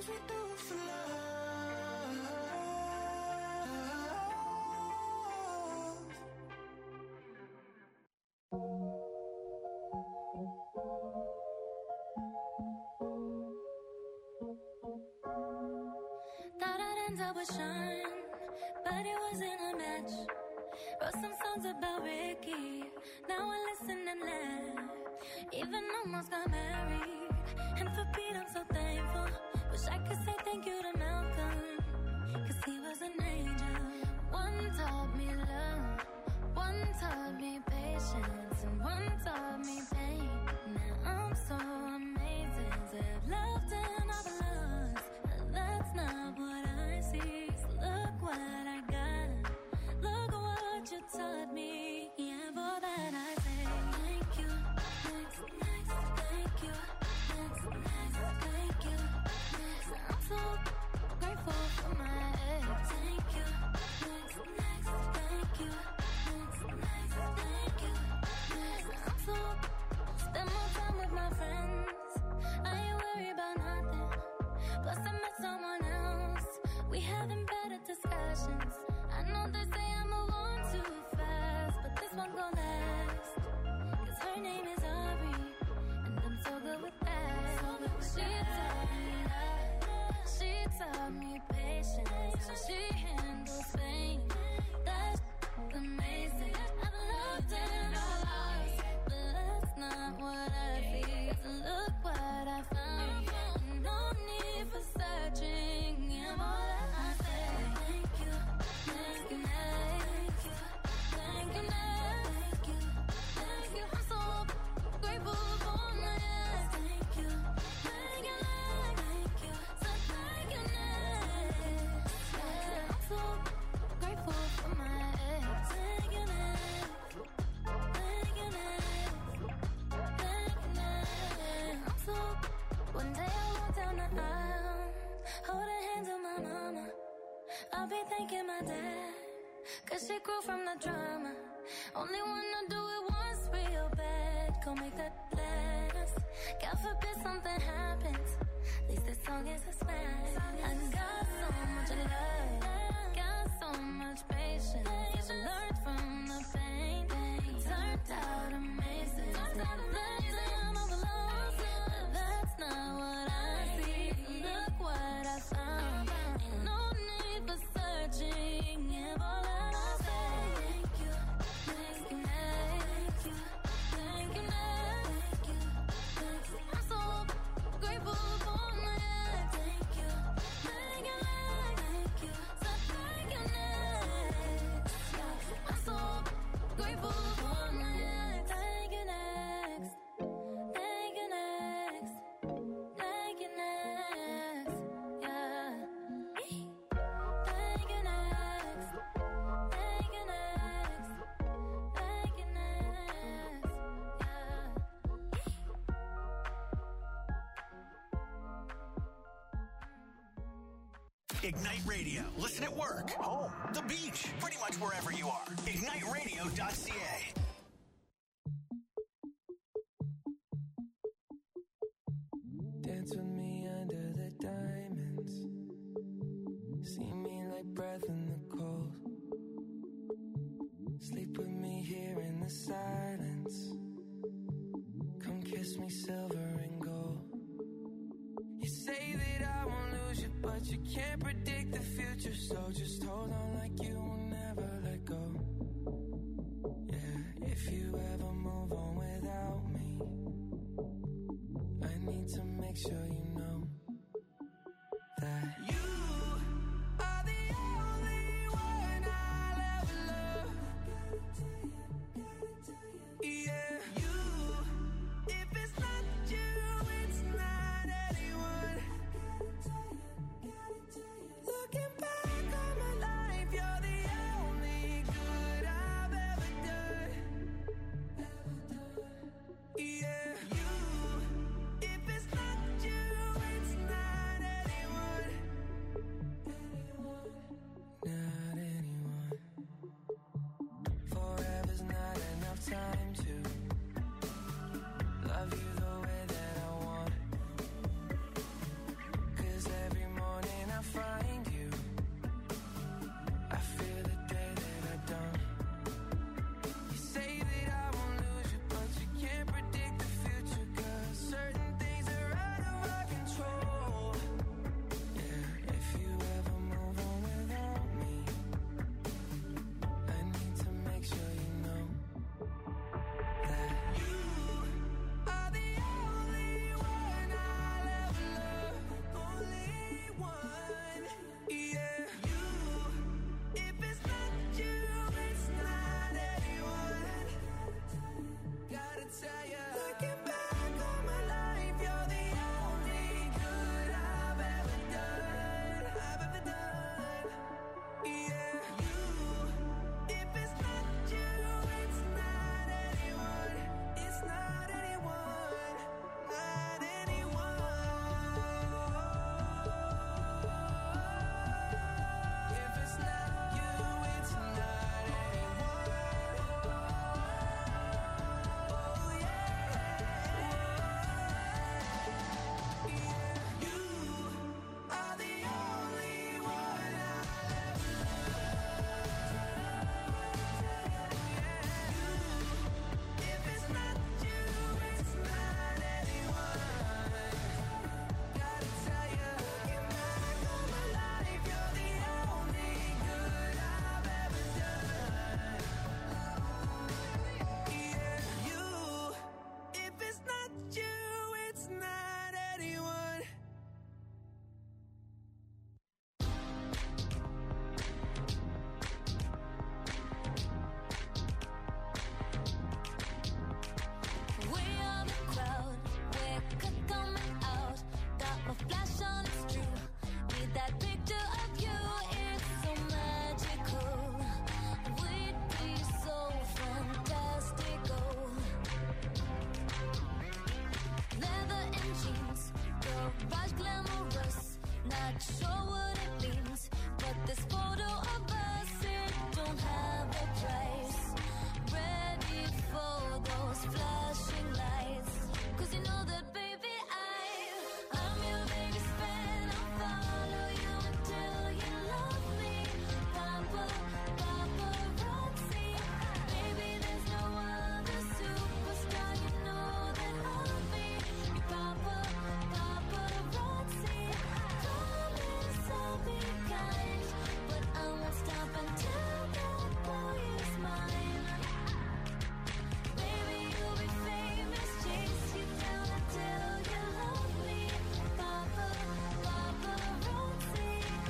things we do for love. Thought I'd end up with Sean, but it wasn't a match. Wrote some songs about Ricky, now I listen and laugh. Even almost got married, and for Pete I'm so thankful. Wish I could say thank you to Malcolm, cause he was an angel. One taught me love, one taught me patience, and one taught me pain. Now I'm so amazing to have loved and I've lost. That's not what I see, so look what I got. Look what you taught me, yeah, for that I say thank you, next, thank you, next, thank you, next. I'm so grateful for my ex. Thank you, next, thank you, next, thank you, next. I'm so spend more time with my friends. I ain't worried about nothing. Plus I met someone else. We having better discussions. I know they say I move on too fast, but this one gon' last. Cause her name is Ari, and I'm so good with that. She taught me love, she taught me patience, how she handles pain. That's amazing. I've loved and lost, but that's not what I feel. So look what I found. No need for searching. Yeah, all that I say. Thank you, thank you, thank you, thank you, thank you, thank you. I'm so grateful for my ex. Thank you, thank you, thank you, so thank you, next. Yeah, I'm so grateful for my ex. Thank you, next. Thank you, next. Thank you, next. I'm so. One day I walk down the aisle, hold her hands of my mama. I'll be thanking my dad, cause she grew from the drama. Only wanna do it once real bad, go make that last. God forbid something happens, at least this song is a smash. I got so much love, got so much patience. I learned from the pain, it turned out amazing. Turned out amazing, I'm overlost, but that's not what I see. Look what I found, ain't no need for searching. Yeah, all that I say, thank you, thank you, thank you, thank you, thank you, thank you. I'm so grateful for my ex. Thank you, thank you, thank you, so thank you, next. I'm so grateful for my ex. Thank you, next. Thank you, next. Thank you, next. Yeah. Thank you, next. Thank you, next. Thank you, next. Yeah. Ignite Radio. Listen at work, home, the beach, pretty much wherever you are. IgniteRadio.ca. Dance with me under the diamonds. See me like breath in the cold. Sleep with me here in the silence. Come kiss me silver and gold. You say that I won't lose you, but you can't predict the future. So just hold on like you will never let go. Yeah, if you ever move on without me, I need to make sure you know that you are the only one I'll ever love. Yeah, you. If it's not you, it's not anyone. Looking back on my life, you're the only good I've ever done. Yeah, you. If it's not you, what it means, but this photo of us, it don't have a price. Ready for those flashing lights, 'cause you know that baby I'm your biggest fan. I'll follow you until you love me. Papa, paparazzi. Baby, there's no other superstar, you know that I'll be your papa, paparazzi. Promise I'll be kind, but I won't stop until that boy is mine. Baby, you'll be famous, chase you down until you love me. Papa, paparazzi.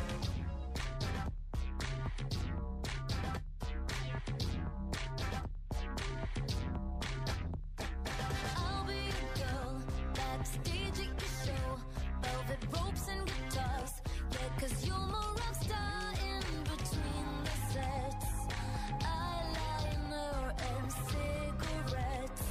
I'll be your girl, backstage at your show. Velvet ropes and guitars, yeah, 'cause you're my rock star in between the sets. Eyeliner and cigarettes.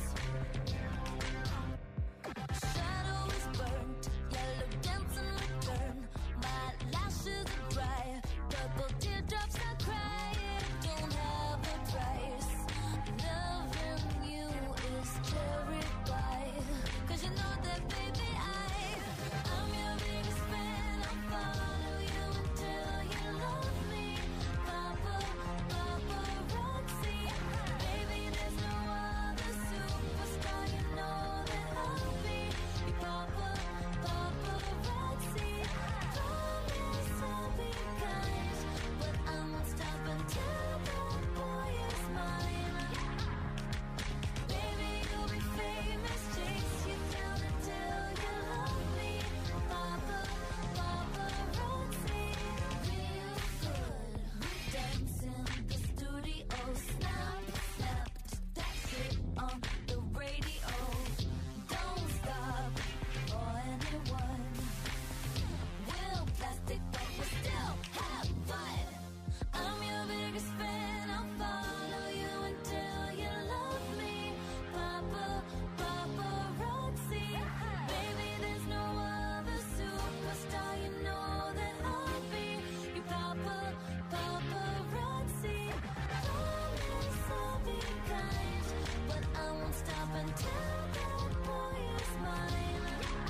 Shadow is burnt, yellow dance in return. My lashes are dry, purple teardrops I cry. It don't have a price. Loving you is cherry pie, 'cause you know that baby I'm your biggest fan. I'll follow you until you love me. Papa, paparazzi. Baby, there's no other superstar, you know that I'll be your papa, paparazzi. Promise I'll be kind, but I won't stop until that boy is mine. Baby, you'll be famous, chase you down until you love me. Papa, paparazzi. Real good, we dance in the studio. Snap, snapped, that shit on the radio. Don't stop for anyone. We'll plastic, but we'll still have fun. I'm your biggest fan. I'll follow you until you love me. Papa, paparazzi. Baby, there's no other superstar, you know that I'll be your papa, paparazzi. Promise I'll be kind, but I won't stop until that boy is mine.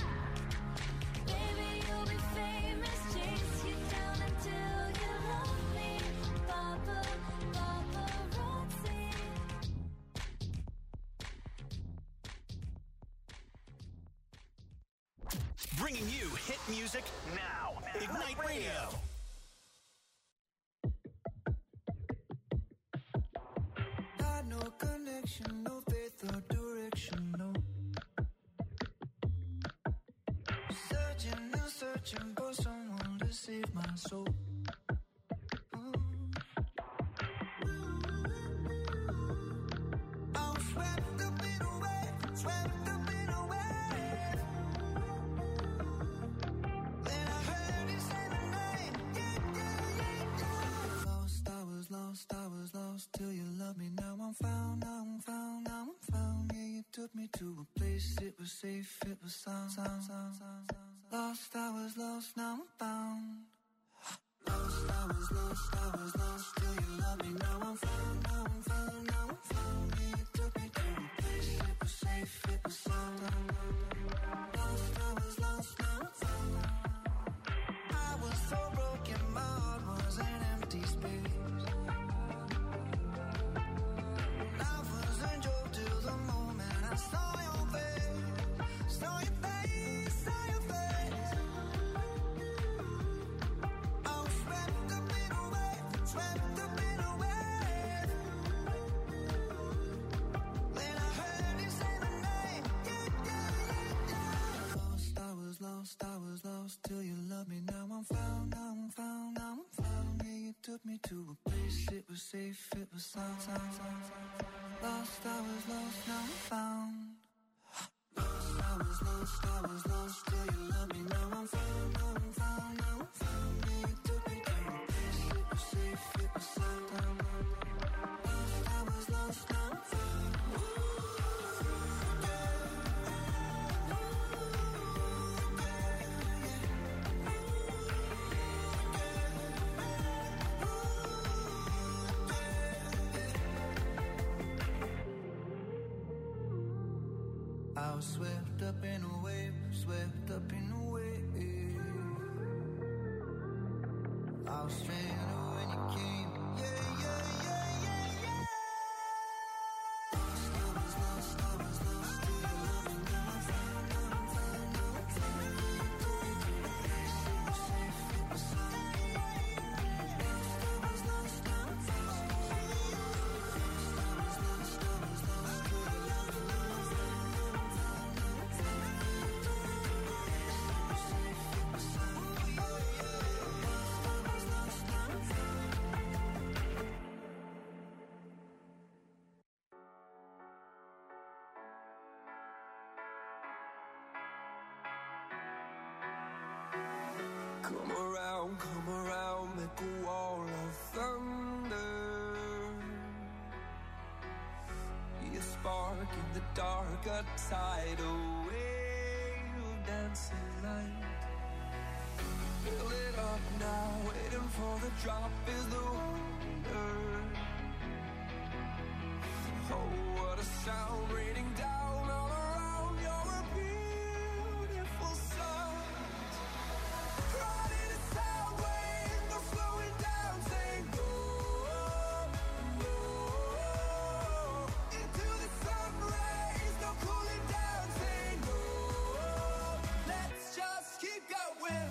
Baby, you'll be famous, chase you down until you love me. Papa, paparazzi. Bringing you hit music now. Ignite Radio. Got no connection, no faith or direction, no. Searching and searching for someone to save my soul. I'm swept up in a wave, swept up in a wave. Then I heard you say my name, yeah, yeah, yeah, yeah. Lost, I was lost till you loved me. Now I'm found, now I'm found, now I'm found. Yeah, you took me to a place, it was safe, it was sound. Lost, I was lost, now I'm found. Lost, I was lost till you loved me. Now I'm found, now I'm found, now I'm found. Yeah, you took me to a place, it was safe, it was sound. Lost, I was lost, now I'm found. I was so broken, my heart was an empty space. Life was a joke till the moment I saw your face, saw your face, saw your face. I was swept up in a wave, swept up in a wave. Then I heard you say my name, yeah, yeah, yeah, yeah. Lost, I was lost till you loved me. Now I'm found, now I'm found, now I'm found. Yeah, you took me to a place, it was safe, it was sound. Lost, I was lost, now I'm found. Lost, I was lost till you loved me. Now I'm found, now I'm found, now I'm found. Yeah, you took me to a place, it was safe, it was sound. Lost, I was lost, now I'm found. I was swept up in a wave, swept up in a wave. I was stranded when you came, yeah, yeah, yeah, yeah, yeah. Lost, lost, lost, lost, lost to your love and never found, never found, never found. You safe, it was like, lost, lost, never found. Lost, lost, lost, lost to your love and never found, never found, never found. You safe, it was like, lost, lost, never found. Come around, make a wall of thunder. Be a spark in the dark, a tidal wave of dancing light. Fill it up now, waiting for the drop is the wonder. Oh, what a sound raining down all around. You're a beautiful sight. Riding a sound wave, no slowing down, saying go, go. Into the sun rays, no cooling down, saying go. Let's just keep going.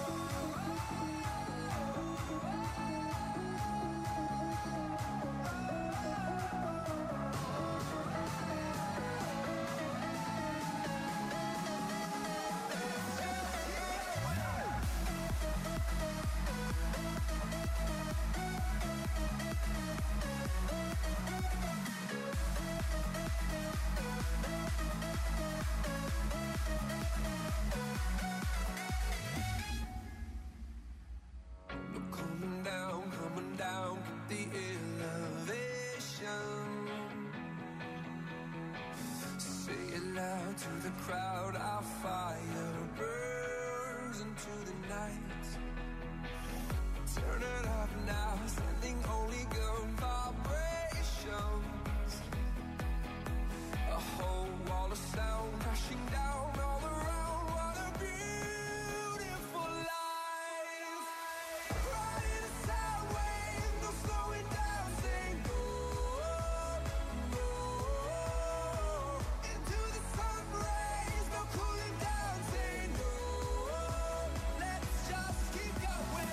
No coming down, keep the elevation. Say it loud to the crowd, our fire burns into the night. Turn it up now, sending only good vibrations. A whole wall of sound crashing down all around. What a beautiful life. Riding a sound wave, no slowing down, saying go, go. Into the sun rays, no cooling down, saying go. Let's just keep going.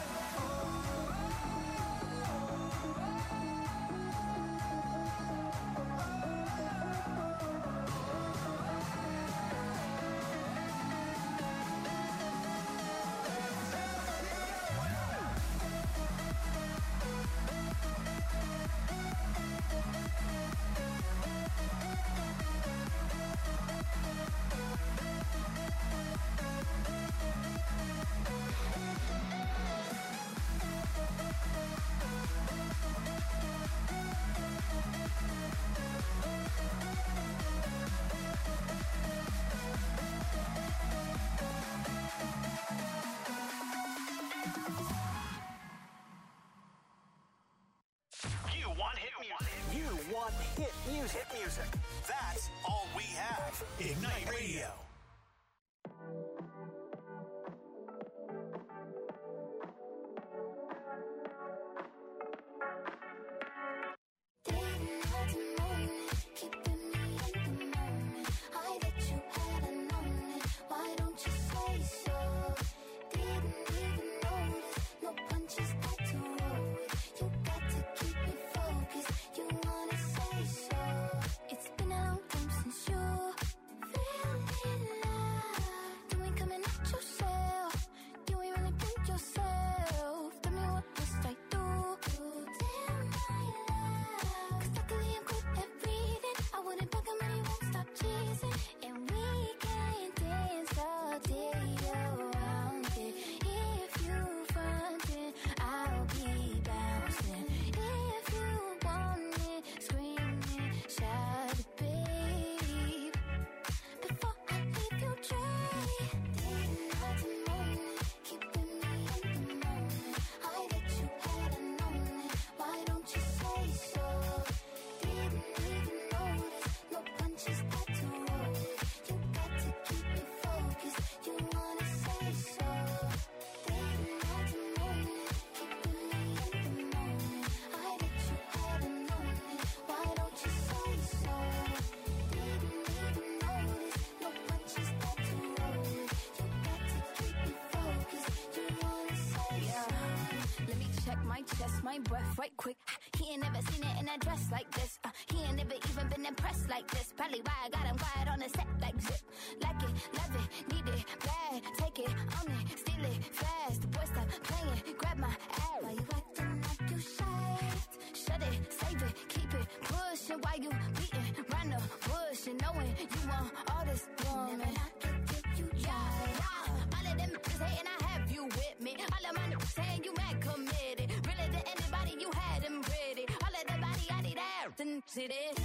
You want hit music. Hit music. That's all we have. Ignite Radio. It's been a long time since you feel my chest, my breath right quick. He ain't never seen it in a dress like this. He ain't never even been impressed like this. Probably why I got him quiet on the set like zip. Like it, love it, need it, bad. Take it, own it, steal it, fast. The boy stop playing, grab my ass. Why you acting like you shy? Shut it, save it, keep it pushing. Why you beating round the bush and knowing you want all this woman? Never not get you yeah. All of them niggas hating, I have you with me. All of my niggas saying you mad committed. Really to anybody you had them ready. All of the body I need out and see this.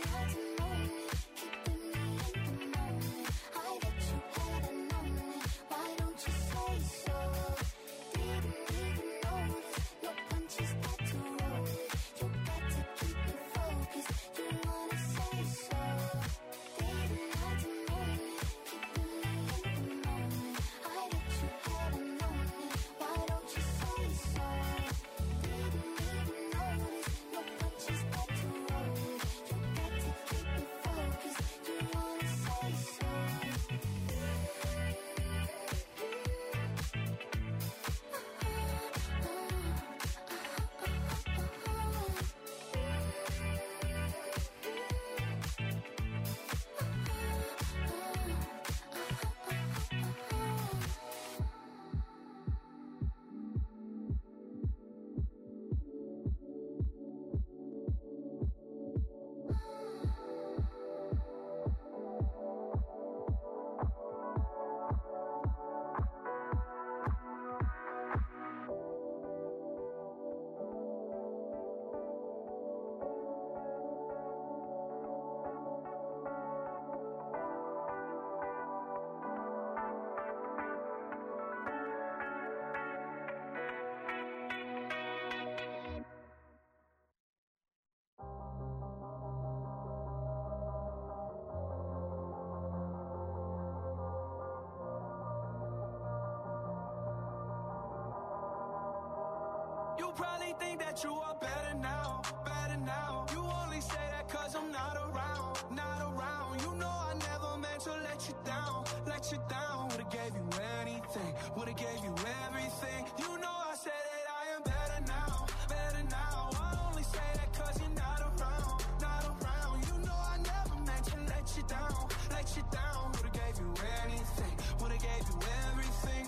You probably think that you are better now, better now. You only say that cause I'm not around, not around. You know I never meant to let you down, let you down. Would've gave you anything, would've gave you everything. You know I said that I am better now, better now. I only say that cause you're not around, not around. You know I never meant to let you down, let you down. Would've gave you anything, would've gave you everything.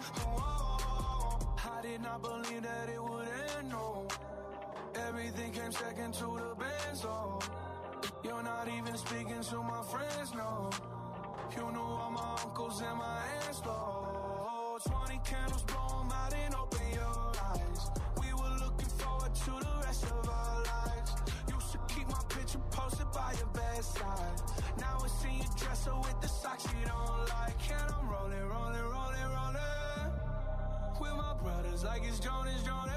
Oh, I did not believe that it would end, no. Everything came second to the benzo. You're not even speaking to my friends, no. You knew all my uncles and my aunts, though. 20 candles, blow them out and open your eyes. We were looking forward to the rest of our lives. Used to keep my picture posted by your bedside. Now I see you dresser with the socks you don't like. And I'm rolling, rolling, rolling, rolling with my brothers like it's Jonas, Jonas.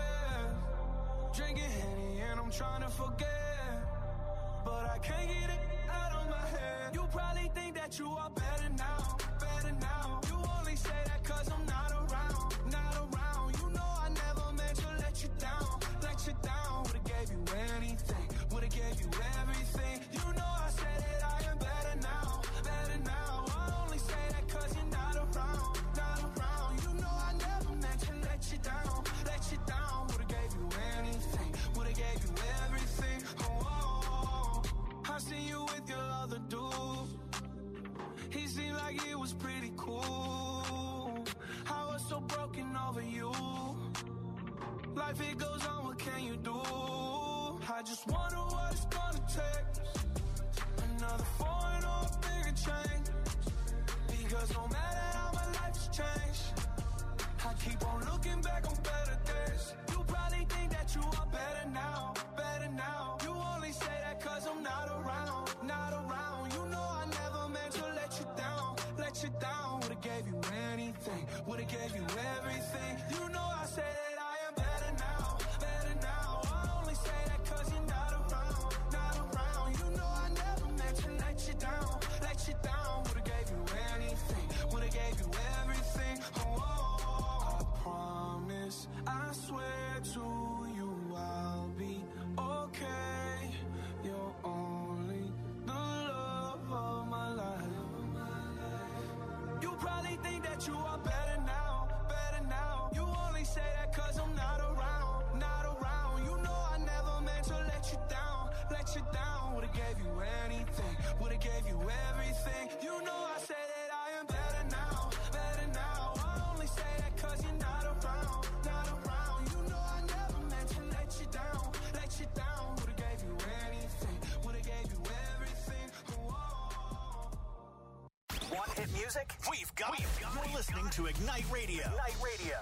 Drinking Henny and I'm trying to forget, but I can't get it out of my head. You probably think that you are better now, better now. You only say that cause I'm not around, not around. You know I never meant to let you down, let you down. Would've gave you anything, would've gave you everything. You know I said that I am better now, better now. I only say that cause you're not around, not around. You know I never meant to let you down, let you down. Would've gave you anything, would've gave you everything. Oh, I seen you with your other dude. He seemed like it was pretty cool. I was so broken over you. Life it goes on, what can you do? I just wonder what it's gonna take. Another foreign or a bigger change. Because no matter how my life has changed, I keep on looking back on better days. You probably think that you are better now, better now. You only say that cause I'm not around, not around. You know I never meant to let you down, let you down. Would've gave you anything, would've gave you everything. You know I say that I am better now, better now. I only say that cause you're not around, not around. You know I never meant to let you down, let you down. Would've gave you anything, would've gave you everything. Oh, I promise I music, we've got it. You're listening to Ignite Radio. Ignite Radio.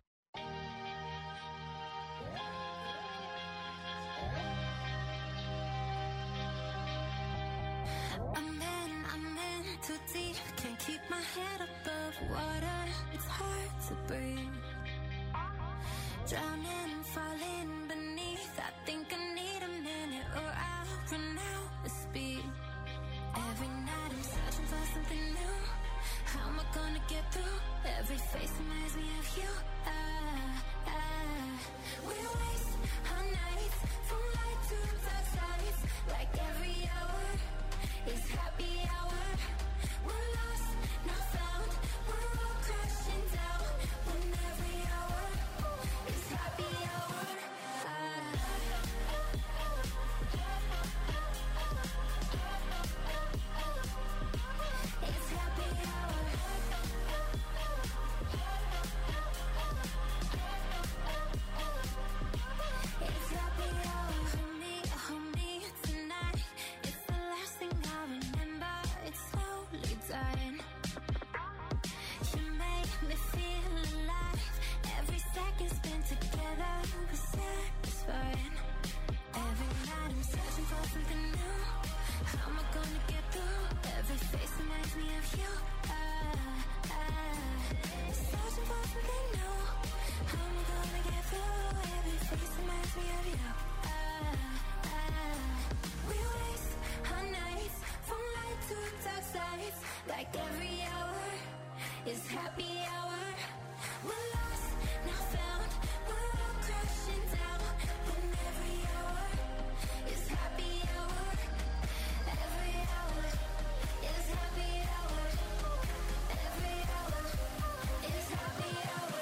I'm in too deep. Can't keep my head above water. It's hard to breathe. Drowning, falling beneath. I think I need a minute or I'll run out of speed. Every night I'm searching for something new. How am I gonna get through? Every face reminds me of you. We waste our nights from light to dark sides. Like every hour is happy hour. We're lost, not found. We're all crashing down. When every hour is happy hour. It's happy hour. It's happy hour. Hold me tonight. It's the last thing I remember. It's slowly dying. You make me feel alive. Every second spent together was satisfying. Every night I'm searching for something new. How am I gonna get through? Every face reminds me of you. Searching for something new. How am I gonna get through? Every face reminds me of you. We waste our nights from light to dark sides. Like every hour is happy hour. We're lost, not found. We're all crashing down. When every hour is happy hour. Every hour is happy hour. Every hour is happy hour.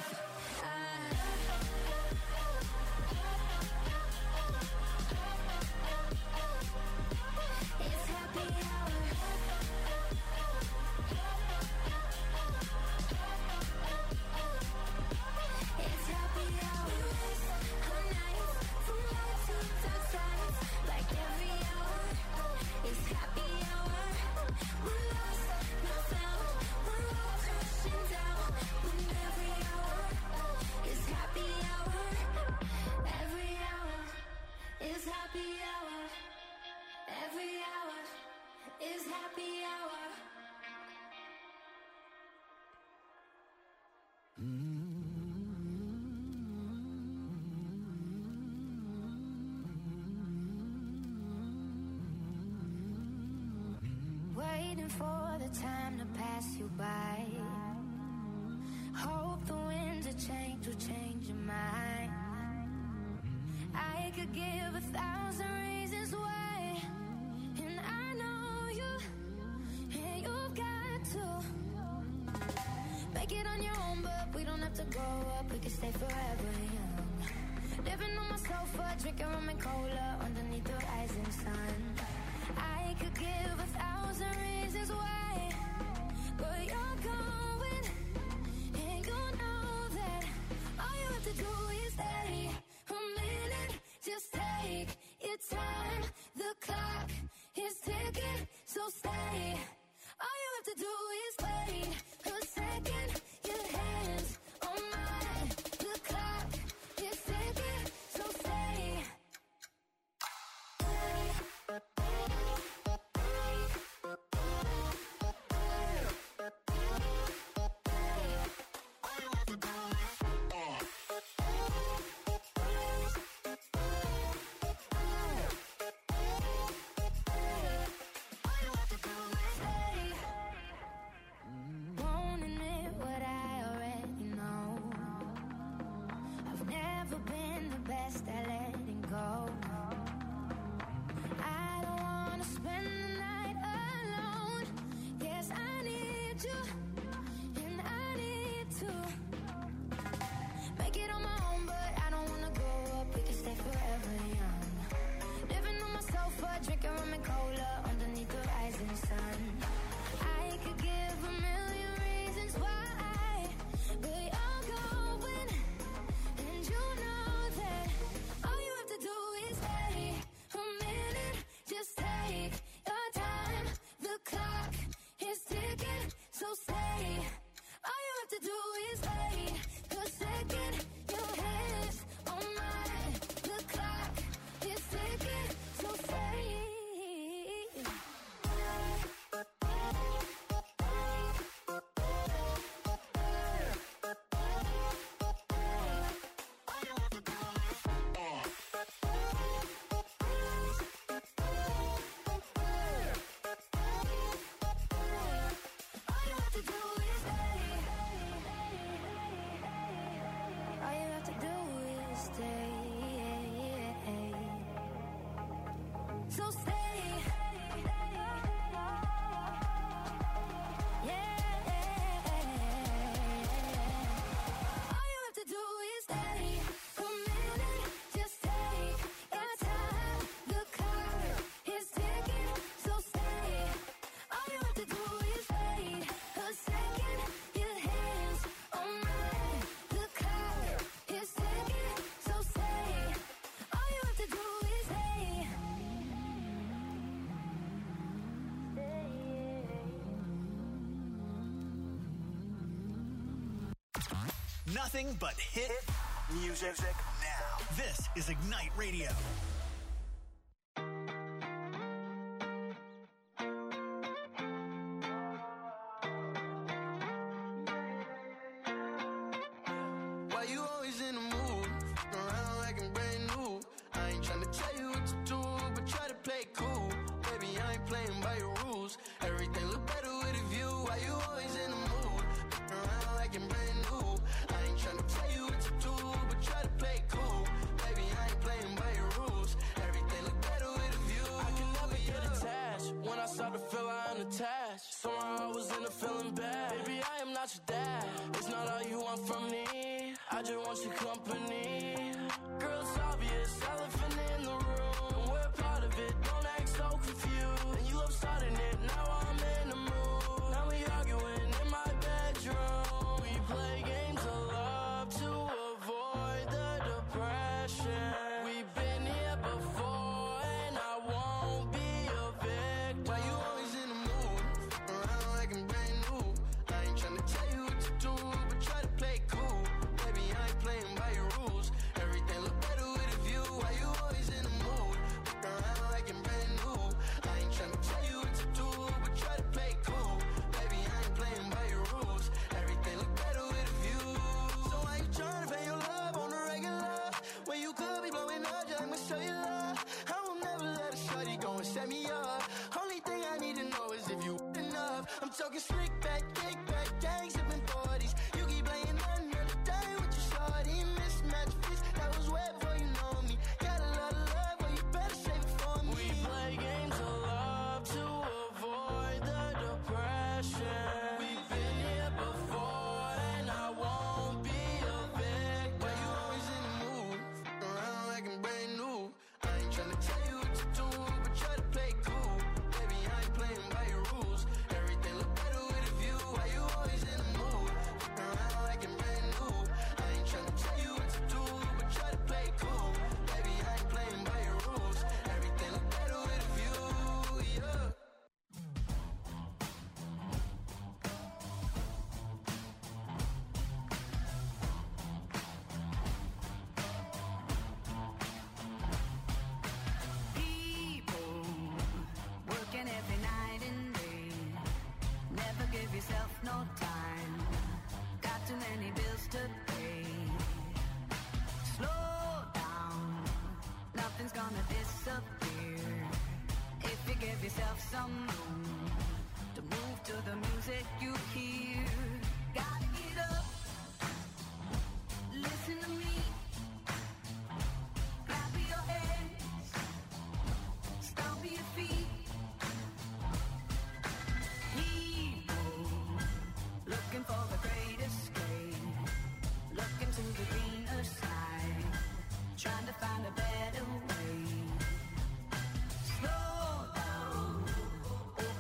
It's happy hour. It's happy hour. Our nights from light to dark sides. Like every hour is happy hour. We're lost, not found. We're all crashing down. When every hour is happy hour. Every hour is happy hour. Every hour is happy hour. Waiting for the time to pass you by. Hope the winds of change will change your mind. I could give 1,000 reasons why, and I know you, and you've got to make it on your own, but we don't have to grow up, we can stay forever young. Living on my sofa, drinking rum and cola underneath the rising sun. I could give 1,000 reasons why, but you're going, and you know that all you have to do is stay a minute. Just take your time. The clock is ticking, so stay. All you have to do is wait a second. Your hands on mine. The clock is ticking, so stay. All you have to do is stay. So stay. Nothing but hit music now. This is Ignite Radio. Why you always in the mood? Around like I'm brand new. I ain't tryna tell you what to do, but try to play cool. Baby, I ain't playing by your rules. Everything look better with a view. Why you always in the mood? Around like I'm brand new. Tryna tell you what to do, but try to play cool. Baby, I ain't playing by your rules. Everything look better with a view. I can never get attached. When I start to feel I'm attached, somehow I was in a feeling bad. Baby, I am not your dad. It's not all you want from me. I just want your company. Girl, it's obvious, elephant in the room. And we're part of it, don't act so confused. And you love starting it, now I'm in the mood. Now we arguing in my bedroom. We play games of love to avoid the depression. We've been here before and I won't be a victim. Why you always in the mood? Around like I'm brand new. I ain't tryna tell you what to do, but try to play cool. Baby, I ain't playing by your rules. Everything look better with a view. Why you always in the mood? Around like I'm brand new. I ain't tryna tell you what to do, but try to play cool. Baby, I ain't playing by your rules. Everything look better with a view. So why you tryna pay your love on the regular? When you could be blowing up just like my cellular. I will never let a shawty go and set me up. Only thing I need to know is if you enough. I'm talking slick back, kick back, gang sipping 40s. You keep playing another day with your shawty. Mismatch fits, that was way before you know me. Got a lot of love, well you better save it for me. We play games of love to avoid the depression. We've been here before and I won't be a victim. Why you always in the mood? Around like I'm brand new. I ain't tryna tell you what to do, but try to play cool. Baby, I ain't playing by your rules. Everything look better with a view. Why you always in the mood? Around like I'm brand new. I ain't tryna tell you what to do, but try to play cool. Baby, I ain't playing by your rules. Everything look better with a view, yeah. People working every night and day. Never give yourself no time. Got too many bills to pay. Slow down, nothing's gonna disappear. If you give yourself some room to move to the music you hear. Gotta get up, listen to me. Clap your hands, stomp your feet. People looking for the great escape, looking to the greener side, trying to find a better way. Slow down,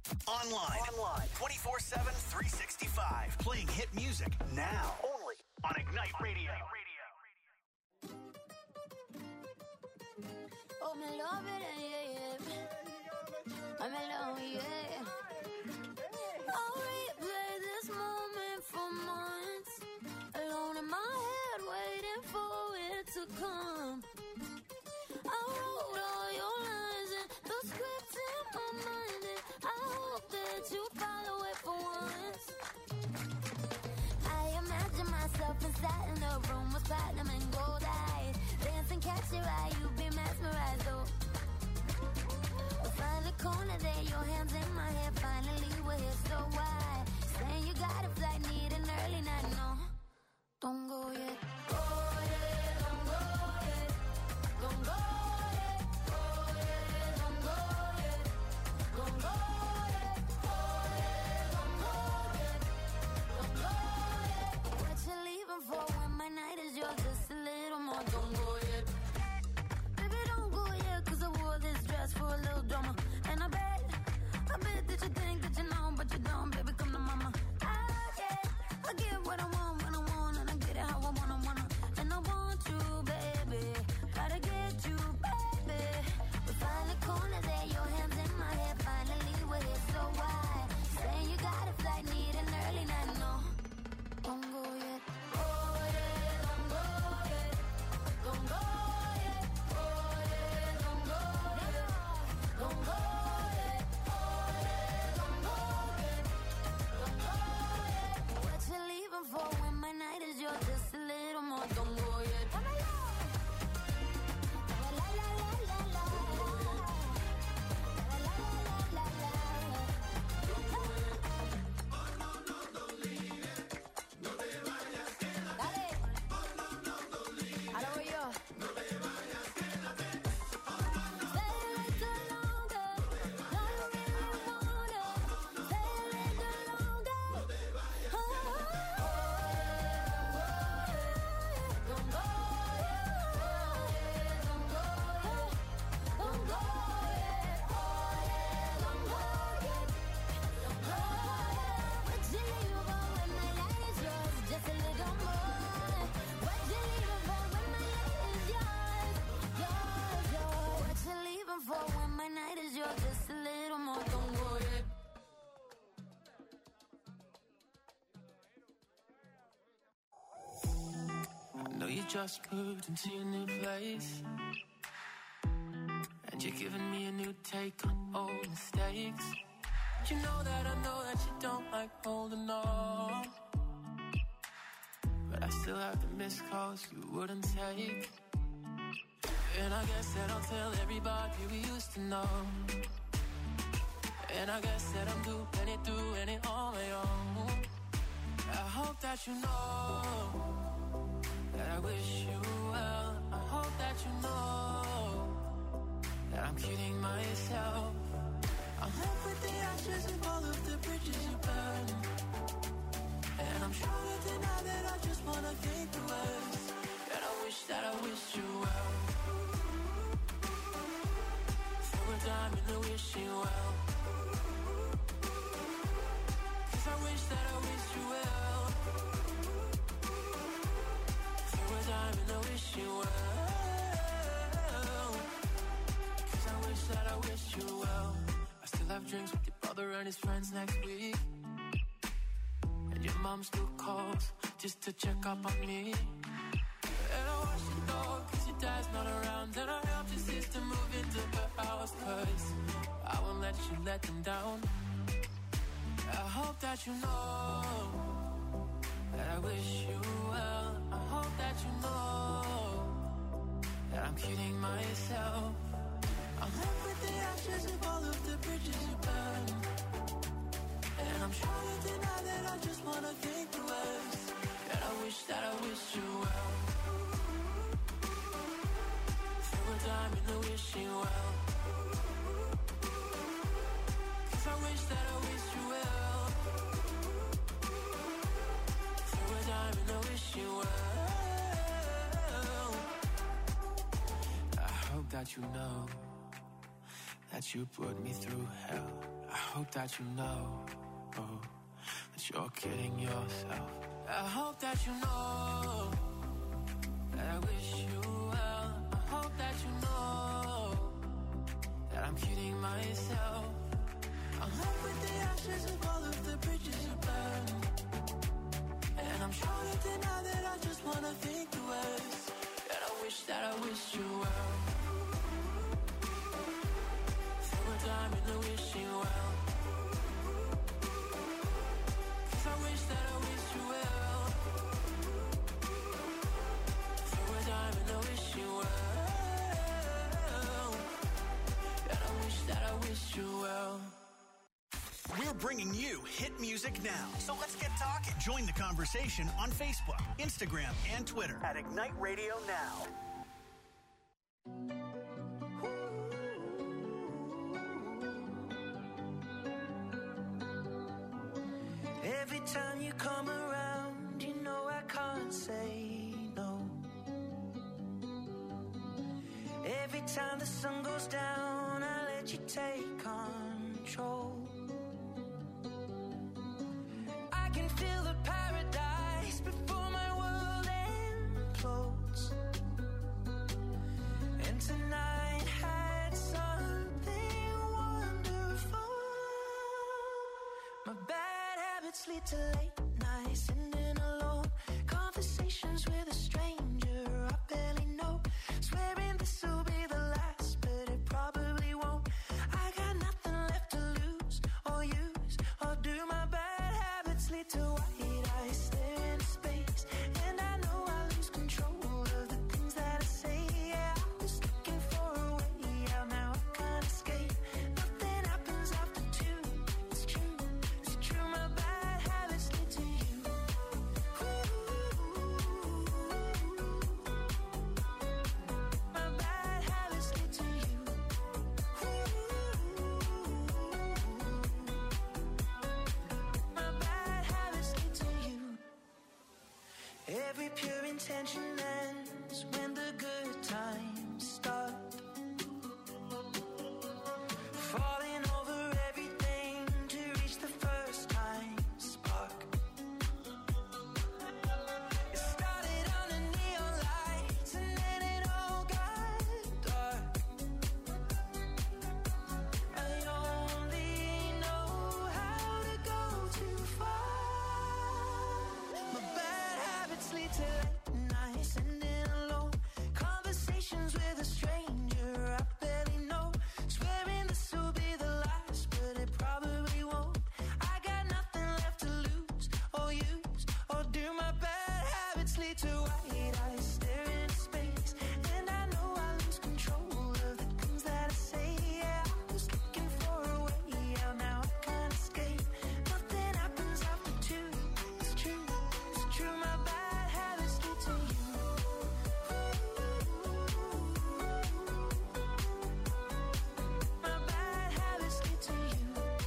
Online. 24/7, 365. Playing hit music now. Only on Ignite Radio. Oh, me love it, yeah. I'm in love, yeah. I'll replay this moment for months. Alone in my head, waiting for it to come. I wrote all your lines and the scripts in my mind, and I hope that you follow it for once. I imagine myself inside in the room with platinum and gold eyes. Dance and catch your eye, you be mesmerized, oh. We'll find a corner there, your hands in my hair. Finally we're here, so why? Saying you got a flight, need an early night, no. Don't go yet. Oh yeah, don't go yet. Don't go yet. Oh yeah, don't go yet. Don't go yet. Oh yeah, don't go yet. Don't go yet. What you leaving for when my night is yours? Just a little more. Don't go yet. Baby, don't go yet, 'cause I wore this dress for a little drama. And I bet that you think that you know, but you don't. Baby, come to mama. I get what I want when I want, and I get it how I wanna. And I want you, baby. Gotta get you, baby. We find a corner there, your hands in my hair. Finally we're here, so why? Saying you got a flight, need an early night, no. Don't go yet. Oh yeah, don't go yet. Don't go yet. Oh yeah, don't go yet. Don't go yet. Oh yeah, don't go yet. Don't go yet. What you leaving for when my night is yours? Just a little more. Don't go yet. La la la la la la. La la la la la. Dale. Ahora voy yo. Stay a little longer. No, you really wanna. Stay a little longer. Oh, don't go yet. Don't go yet. Don't go yet. Oh yeah, don't go yet. Don't go yet. What you leaving for when my light is yours? Just a little more. What you leaving for when my light is yours? Yours. What you leaving for when my night is yours? Just a little more. Don't go yet. I know you just moved into your new place, and you're giving me a new take on old mistakes. You know that you don't like holding on, but I still have the missed calls you wouldn't take. And I guess that I'll tell everybody we used to know. And I guess that I'm doing it on my own. I hope that you know that I wish you well. I hope that you know that I'm kidding myself. I'm left with the ashes of all of the bridges you burned, and I'm trying to deny that I just wanna think the worst. And I wish that I wished you well. Throw a dime in the wishing well, 'cause I wish that I wished you well. Throw a dime in the wishing well, 'cause I wish that I wished you well. I still have drinks with your brother and his friends next week, and your mom still calls just to check up on me. And I wash your dog 'cause your dad's not around, and I helped your sister move into her house 'cause I won't let you let them down. I hope that you know that I wish you well. I hope that you know that I'm kidding myself. I'm left with the ashes of all of the bridges you burned, and I'm trying to deny that I just wanna think the worst. And I wish that I wished you well. Throw a dime in the wishing well, 'cause I wish that I wished you well. Throw a dime in the wishing well. I hope that you know that you put me through hell. I hope that you know that you're kidding yourself. I hope that you know that I wish you well. I hope that you know that I'm kidding myself. I hope with the ashes of all of the bridges you burn, and I'm sure that now that I just wanna think the worst, that I wish you well. Throw a dime in the wishing well, 'cause I wish you well. Throw a dime in the wishing well, that I wish you well. We're bringing you hit music now. So let's get talking. Join the conversation on Facebook, Instagram, and Twitter at Ignite Radio Now. Every time you come around, you know I can't say no. Every time the sun goes down, I let you take control. I can feel the paradise before my world implodes. And tonight had something wonderful. My bad habits lead to late nights, sitting alone, conversations with a stranger I barely know, swearing this will be the last, but it probably won't. I got nothing left to lose or use, or do. My bad habits lead to white eyes stare into space, and I know I lose control of the things that I say. Yeah, I was looking for a way out, now I can't escape. Nothing happens after two. It's true, it's true. My bad habits lead to you. My bad habits lead to you. My bad habits lead to you. Every pure intention ends when the good times start. Falling over everything to reach the first time spark. It started on the neon lights and then it all got dark. I only know how to go too far. My bad habits lead to late nights, sitting alone, conversations with a stranger I barely know, swearing this will be the last, but it probably won't. I got nothing left to lose or use, or do. My bad habits lead to white eyes stare into space, and I know I lose control of the things that I say. Yeah, I was looking for a way out, now I can't escape. Nothing happens after two. It's true, it's true. My bad habits lead to you. My bad habits lead to you.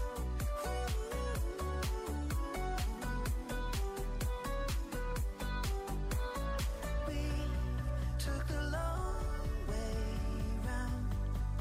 We took the long way round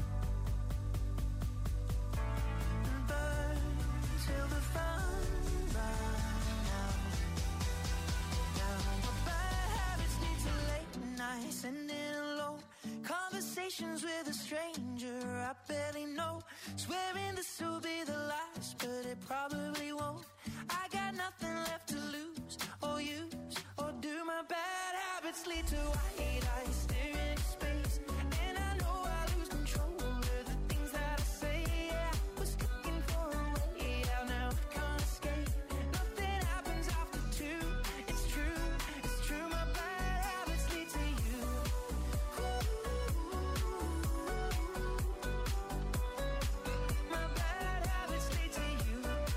and burned till the fun ran out. Now my bad habits lead to late nights, sitting alone, conversations with a stranger I barely know, swearing this will be the last, but it probably won't. I got nothing left to lose or use, or do. My bad habits lead to white eyes stare into space, and I know I lose control of the things that I say. Yeah, I was looking for a way out, now I can't escape. Nothing happens after two. It's true, it's true. My bad habits lead to you. My bad habits lead to you.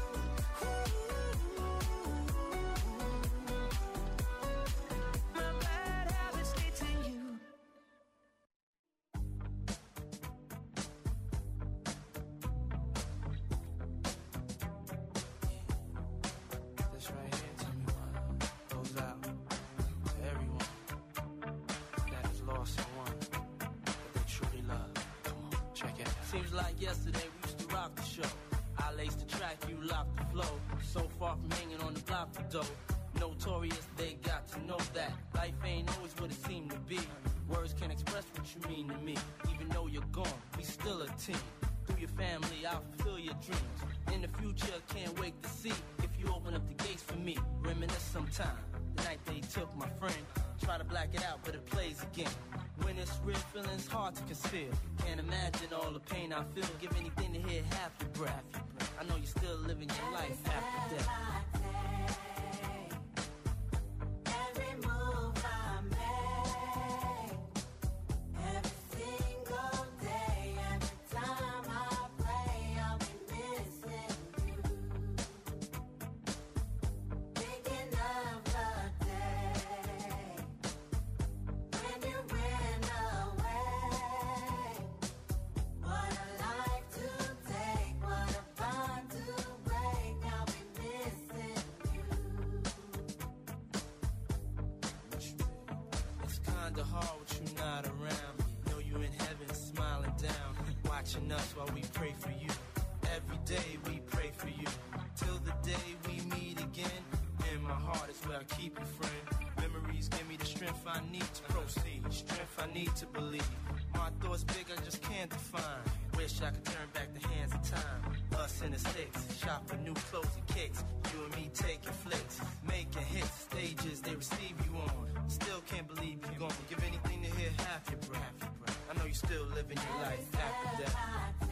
My bad habits lead to you. This right here, tell me one, goes out to everyone that has lost someone that they truly love. Come on, check it out. Seems like yesterday we used to rock the show. I I laced the track, you locked the flow. So far from hanging on the block for dough. Notorious, they got to know that life ain't always what it seemed to be. Words can't express what you mean to me. Even though you're gone, we still a team. Through your family, I'll fulfill your dreams. In the future, can't wait to see if you open up the gates for me. Reminisce sometime. The night they took my friend. Try to black it out, but it plays again. When it's real, feeling's hard to conceal. Can't imagine all the pain I feel. Give anything to hear half your breath. I know you're still living your life after death. Us while we pray for you. Every day we pray for you. Till the day we meet again. In my heart is where I keep you, friend. Memories give me the strength I need to proceed. Strength I need to believe. My thoughts big, I just can't define. Wish I could turn back the hands of time. Us in the sticks, shop for new clothes and kicks. You and me taking flicks, making hits, stages they receive you on. Still can't believe you're gone. Give anything to hear half your breath. I know you're still living your life after death.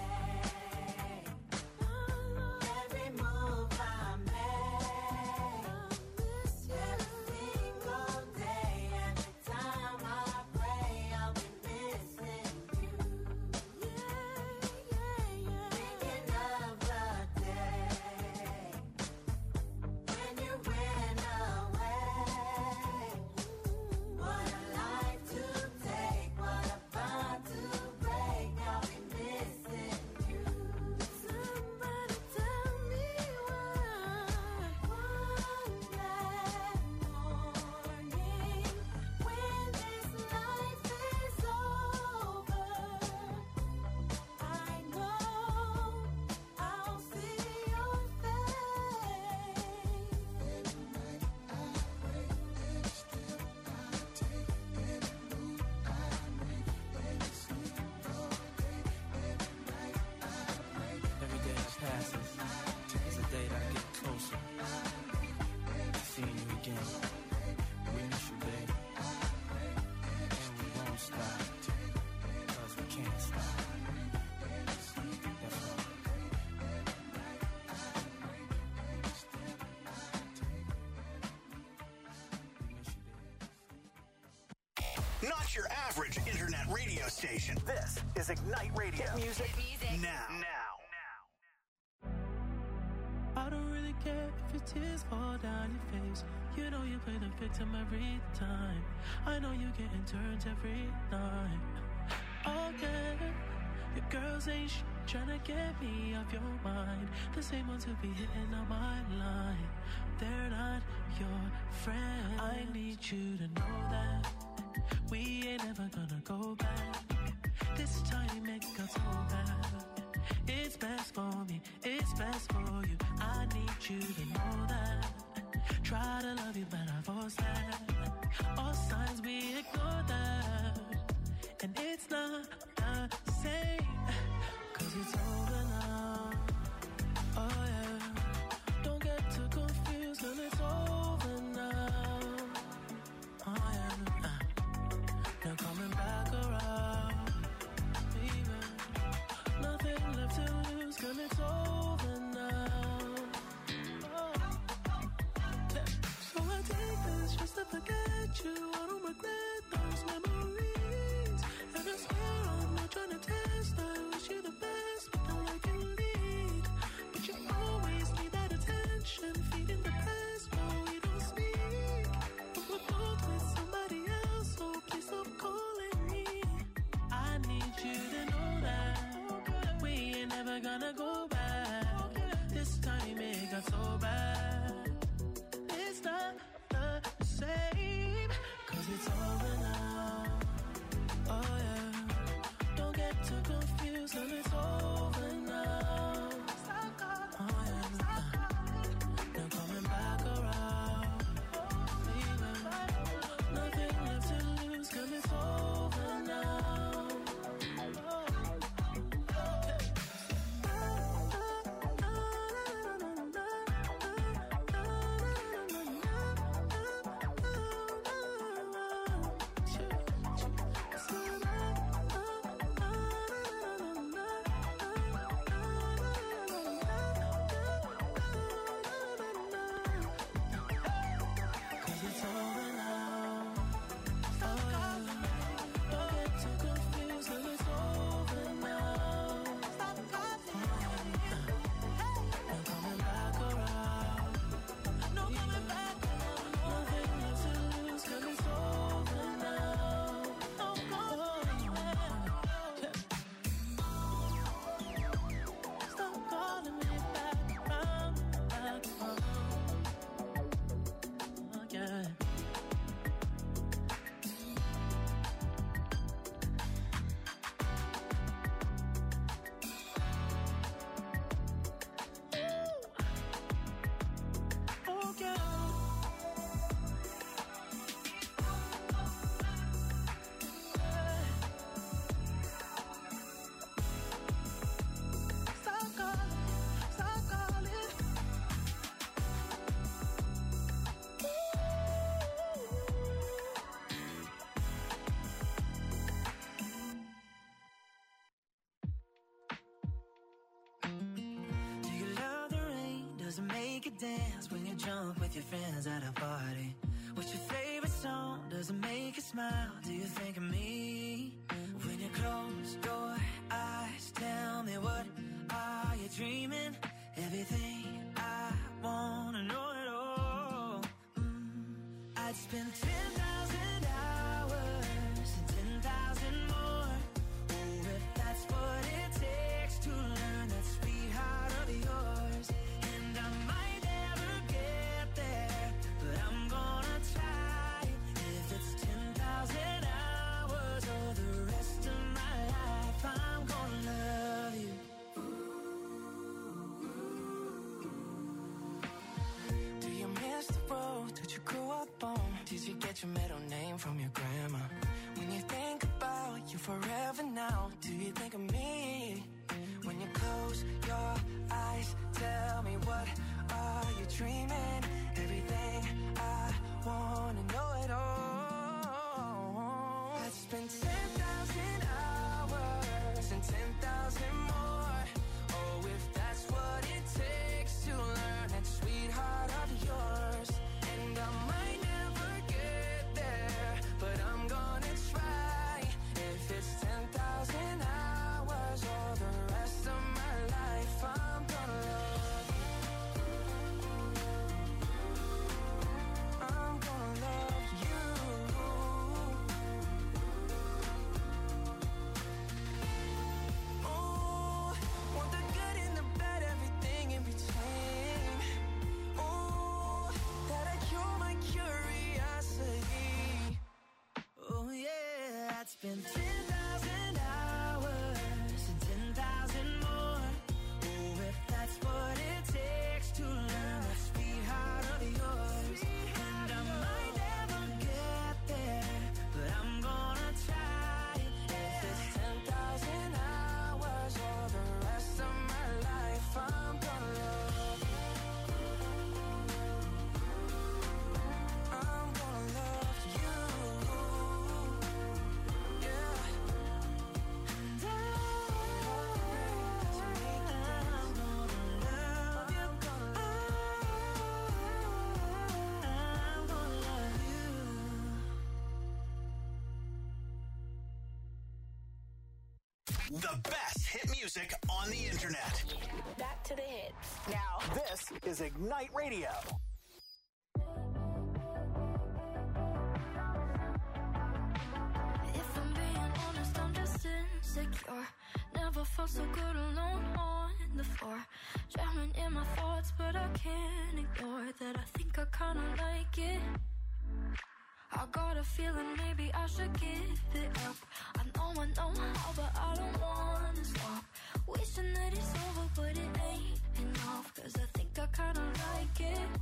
Not your average internet radio station. This is Ignite Radio. Hit music now. I don't really care if your tears fall down your face. You know you play the victim every time. I know you're getting turns every night. Okay, your girls ain't trying to get me off your mind. The same ones who be hitting on my line. They're not your friend. I need you to know that we ain't ever gonna go back. This time it got so bad. It's best for me, it's best for you. I need you to know that. Try to love you, but I force that. All signs we ignore that. And it's not the same, 'cause it's over now. Oh yeah, don't get too confused when it's over now. Oh yeah. Now coming back around, baby. Nothing left to lose, 'cause it's over now. Oh. So I take this just to forget you. I don't regret those memories. And I swear I'm not trying to test. I wish you the best, but I can lead. But you always need that attention, feeding the past while we don't speak. But we're both with somebody else, so please stop calling me. I need you to know that we ain't never gonna go back. This time it got so bad. It's not the same, 'cause it's over now. it dance when you jump with your friends at a party? What's your favorite song? Does it make you smile? Do you think of me? When you close your eyes, tell me what are you dreaming? Everything I wanna know it all. I'd spend 10,000 hours and 10,000 more. Oh, if that's what it takes to learn that sweet heart of yours. And I might never get there, but I'm gonna try. If it's 10,000 hours or the rest of my life, I'm gonna love you. Do you miss the road that you grew up on? Did you get your middle name from your grandma? When you think about you forever now, do you think of me? When you close your eyes, tell me what are you dreaming? Everything I wanna know it all. I'd spend 10,000 hours and 10,000 more. Oh, if that's what it takes to learn that sweetheart of yours. And I might never get there, but I'm gonna try. If it's 10,000 hours or the rest of my life, I'm gonna love you. I'm gonna love you. Ooh, want the good and the bad, everything in between. Ooh, that'll cure my curiosity. Oh yeah, I'd spend 10,000 hours and 10,000 more. Oh, if that's what it takes to learn that sweetheart of yours. And I might never get there, but I'm gonna try. If it's 10,000 hours or the rest of my life, I'm gonna love you. I'm gonna love you. Yeah. And I'm gonna love you. The best hit music on the internet. Back to the hits. Now, this is Ignite Radio. If I'm being honest, I'm just insecure. Never felt so good alone on the floor. Drowning in my thoughts, but I can't ignore that I think I kinda like it. I got a feeling maybe I should give it up. I know how, but I don't wanna stop. Wishing that it's over, but it ain't enough. Cause I think I kinda like it.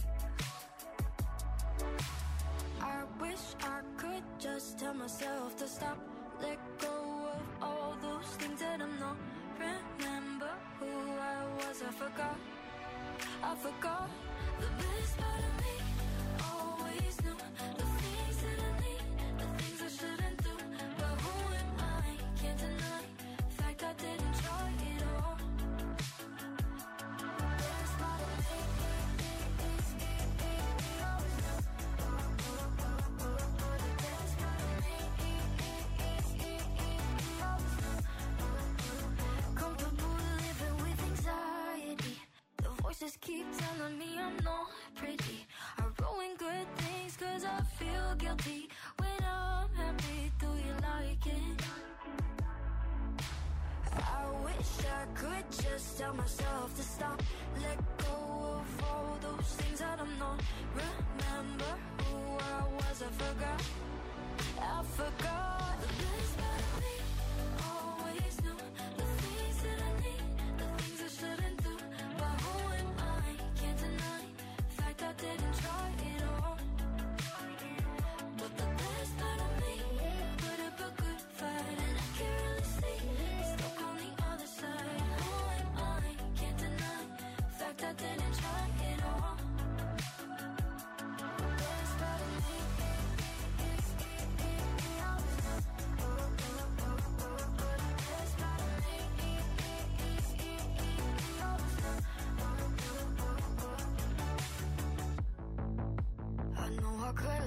I wish I could just tell myself to stop. Let go of all those things that I'm not. Remember who I was, I forgot. The best part of me always knew the things that I need, the things I shouldn't do. But who am I? Can't deny the fact I didn't try it all. The best part of me is always knew. The best part of me is always knew. Comfortable living with anxiety. The voices keep telling me I'm not pretty. I ruin good things cause I feel guilty. When I'm happy, do you like it? I wish I could just tell myself to stop. Let go of all those things that I'm not. Remember who I was, I forgot. The best part of me always knew the things that I need, the things I shouldn't do. But who am I? Can't deny the fact I didn't try it all. But the best part of me put up a good fight, and I can't really see it's stuck on the other side. Who am I? Can't deny the fact I didn't try it all. The best part of me is always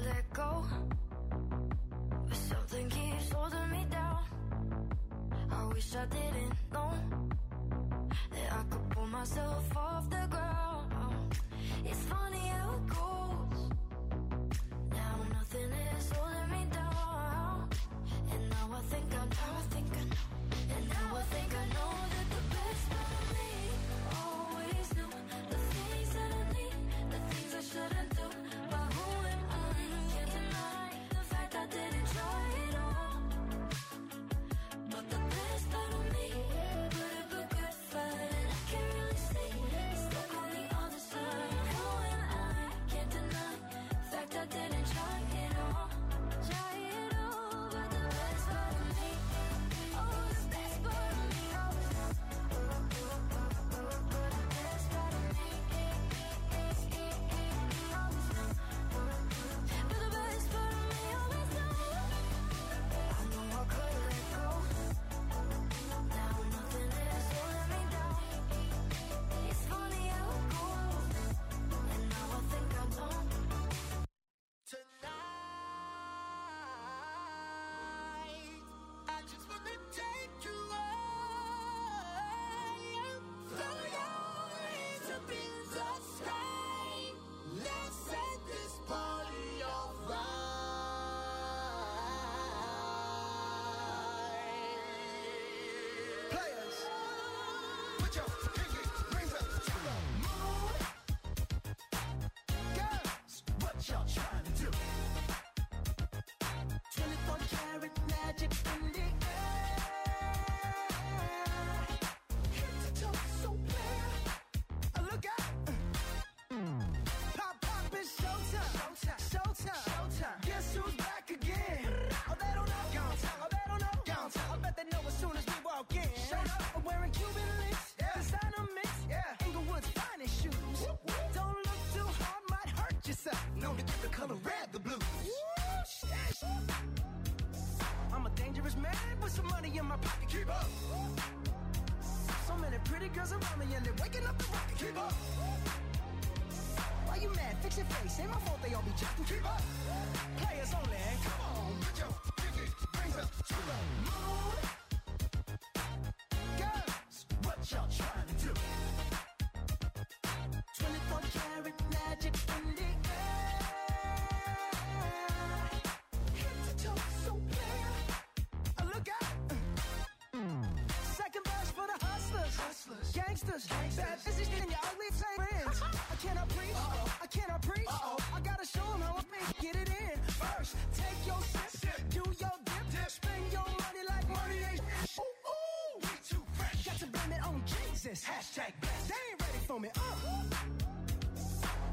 let go, but something keeps holding me down. I wish I didn't know that I could pull myself off the ground. It's funny how it goes. Now nothing is holding me down. And now I think I know, and now I think I know that the best part of me always knew the things that I need, the things I shouldn't do. But who am I? Can't deny the fact I didn't try it all. But the best part of me put up a good fight, and I can't really see it's stuck on the other side. Who am I? Can't deny the fact I didn't try it all. But the best part of me, oh, the best part of me, oh, the best part of me, but the best part of me always knows. I know I could let go. Now nothing is holding me down. It's funny how it goes, and now I think I don't. I just wanna take you higher. Throw your hands up in the sky. Let's set this party on fire. Players, put your pinky rings up to the moon. Girls, what y'all trying to do? 24 karat magic in the air. Head to toe, so clear. Look out. Pop, pop, it's showtime. Showtime. Guess who's back again? Oh, they don't know. Oh, they don't know. I bet they know as soon as we walk in. Showed up, I'm wearing Cuban links. Designer mix. Inglewood's finest shoes. Don't look too hard, might hurt yourself. Known to give the color red the blues. I'm a dangerous man with some money in my pocket. Keep up. So many pretty girls around me and they're waking up the rocket. Keep up. Why you mad? Fix your face. Ain't my fault they all be jacking. Keep up. Players only. Come on, put your pinky rings up to the moon. Girls, what y'all trying to do? 24 karat magic in the air. Head to toe, so clear. Look out. Second verse for the hustlers. Gangsters. Bad business in your ugly friends. I cannot preach. I gotta show them how I get it in. First, take your sip. Do your dip. Spend your money like money ain't ooh, we too fresh. Got to blame it on Jesus. Hashtag blessed. They ain't ready for me.